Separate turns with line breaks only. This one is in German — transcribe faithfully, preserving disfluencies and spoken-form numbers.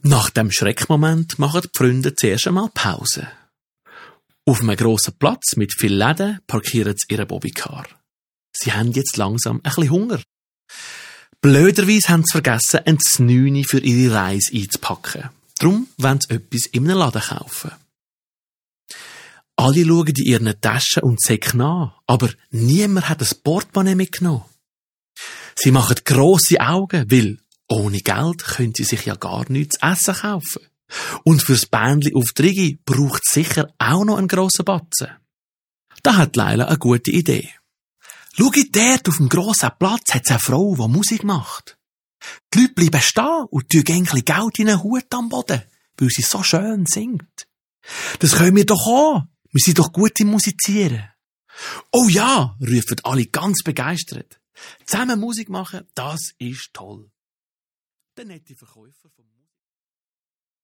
Nach dem Schreckmoment machen die Freunde zuerst einmal Pause. Auf einem grossen Platz mit vielen Läden parkieren sie ihre Bobbycar. Sie haben jetzt langsam ein bisschen Hunger. Blöderweise haben sie vergessen, ein Znüni für ihre Reise einzupacken. Darum wollen sie etwas in einem Laden kaufen. Alle schauen in ihren Taschen und Säcken nach, aber niemand hat ein Portemonnaie mitgenommen. Sie machen grosse Augen, weil ohne Geld können sie sich ja gar nichts zu essen kaufen. Und fürs Bändli auf die Rigi braucht es sicher auch noch einen grossen Batzen. Da hat Leila eine gute Idee. Schau, dort auf dem grossen Platz hat es eine Frau, die Musik macht. Die Leute bleiben stehen und tun ein bisschen Geld in einen Hut am Boden, weil sie so schön singt. Das können wir doch auch. Wir sind doch gut im Musizieren. Oh ja, rufen alle ganz begeistert. Zusammen Musik machen, das ist toll. Der nette Verkäufer vom